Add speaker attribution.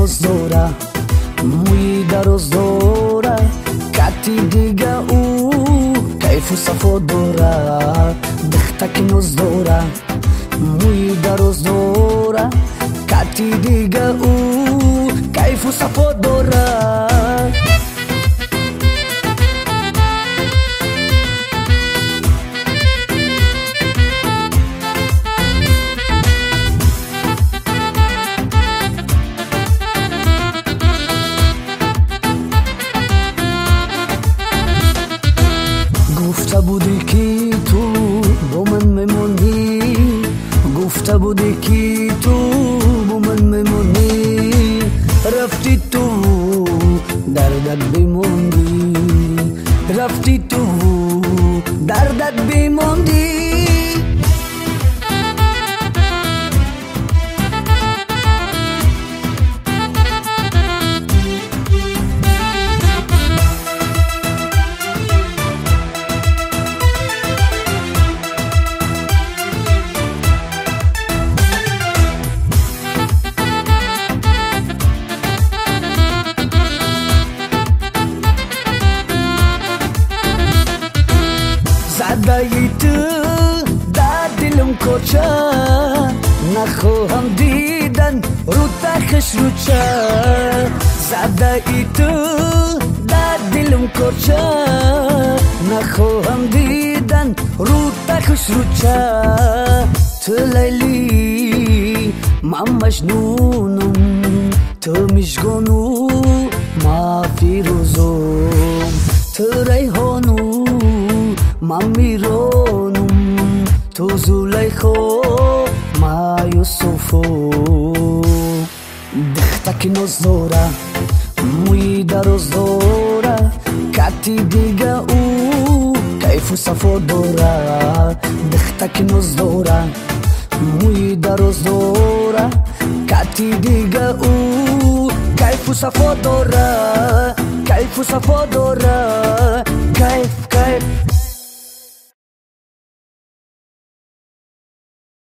Speaker 1: نوز داره، موی دراز داره، کتی دیگه او کیف و صفا داره. دختک نوز داره، موی دراز داره، کتی دیگه او کیف و صفا داره. گفته بودی که تو با من میمونی، گفته بودی که تو با من میمونی، رفتی تو دردت بموندی، رفتی تو دردت بموندی. زدایی تو در دلم کجا، نخواهم دیدن رو تخش رو چه. زدایی تو در دلم کجا، نخواهم دیدن رو تخش رو چه. تو لیلی من مجنونم، تو مشگونو ما فیروزم، تو ریحانو من میرانم، تو زلیخا ما یوسفو. دختک ناز داره، موی دراز داره، کتی دیگه او کیف و صفا داره. دختک ناز داره، موی دراز داره، کتی دیگه او کیف و صفا داره، کیف و صفا داره، کیف کیف.